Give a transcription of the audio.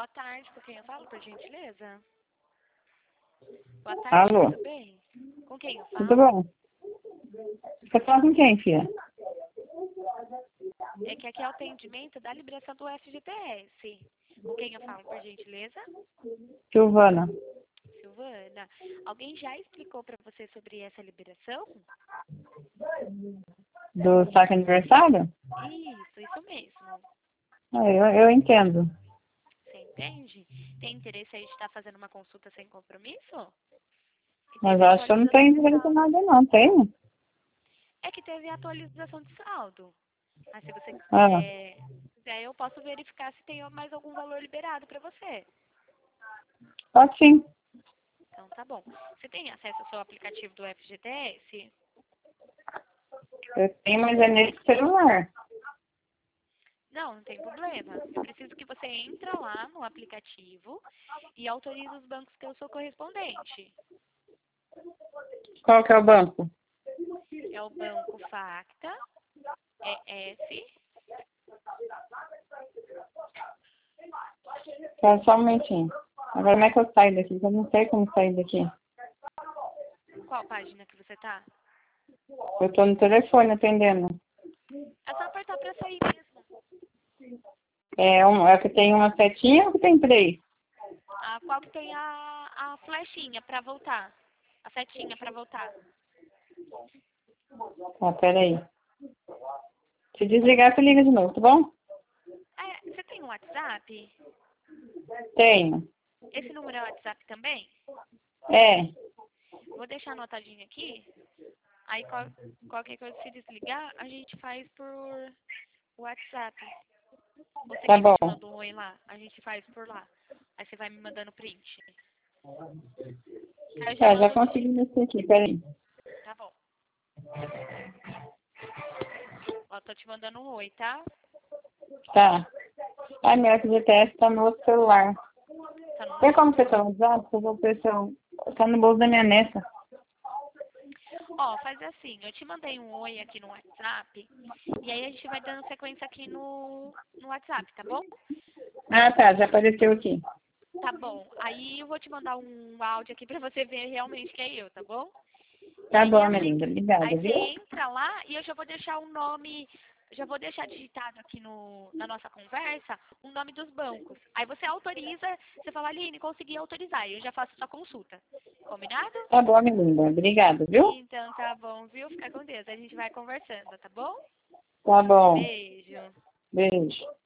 Boa tarde, com quem eu falo, por gentileza? Boa tarde, Alô? tudo bem? Com quem eu Tudo falo? bom? Você fala com quem, filha? É que aqui é o atendimento da liberação do FGTS. Com quem eu falo, por gentileza? Silvana. Silvana, alguém já explicou para você sobre essa liberação? Do saque aniversário? Isso mesmo. Eu entendo. Você entende? Tem interesse aí de estar fazendo uma consulta sem compromisso? E Mas teve eu acho que eu não atualização tenho de direito a saldo. nada, não. Tenho? É que teve atualização de saldo. Mas se você Ah, quiser, eu posso verificar se tem mais algum valor liberado para você. pode sim. Então tá bom. Você tem acesso ao seu aplicativo do FGTS? Eu tenho, mas é nesse celular. Não tem problema. Eu preciso que você entre lá no aplicativo e autorize os bancos que eu sou correspondente. Qual que é o banco? É o Banco Facta, ES. Espera só um momentinho. Agora como é que eu saio daqui? Eu não sei como sair daqui. Qual página que você tá? Eu tô no telefone atendendo. É só apertar para sair mesmo. É que tem uma setinha ou que tem três? A qual que tem a flechinha para voltar. A setinha para voltar. Tá, peraí. Se desligar, você liga de novo, tá bom? Você tem um WhatsApp? Tenho. Esse número é WhatsApp também? É. Vou deixar anotadinho aqui. Aí qualquer coisa se desligar, a gente faz por WhatsApp. Você Tá quer que eu te bom. mande um oi lá? A gente faz por lá. Aí você vai me mandando print. Aí eu já Tá, já mando. consegui mexer aqui, peraí. Tá bom. Ó, tô te mandando um oi, tá? Tá. Ai, meu FGTS tá no outro celular. Tá no Tem como você outro? atualizar? Porque eu vou ver se eu... Tá no bolso da minha neta. Ó, faz assim, eu te mandei um oi aqui no WhatsApp. E aí a gente vai dando sequência aqui no WhatsApp, tá bom? Ah, tá. Já apareceu aqui. Tá bom. Aí eu vou te mandar um áudio aqui pra você ver realmente que é eu, tá bom? E Tá aí, bom, minha linda. Obrigada, aí você viu? entra lá e eu já vou deixar o nome, já vou deixar digitado aqui na nossa conversa o nome dos bancos. Aí você autoriza, você fala, Aline, consegui autorizar, e eu já faço sua consulta. Combinado? Tá bom, minha linda. Obrigada, viu? Então tá bom, viu? Fica com Deus. A gente vai conversando, tá bom? Tá bom. Beijo. Beijo.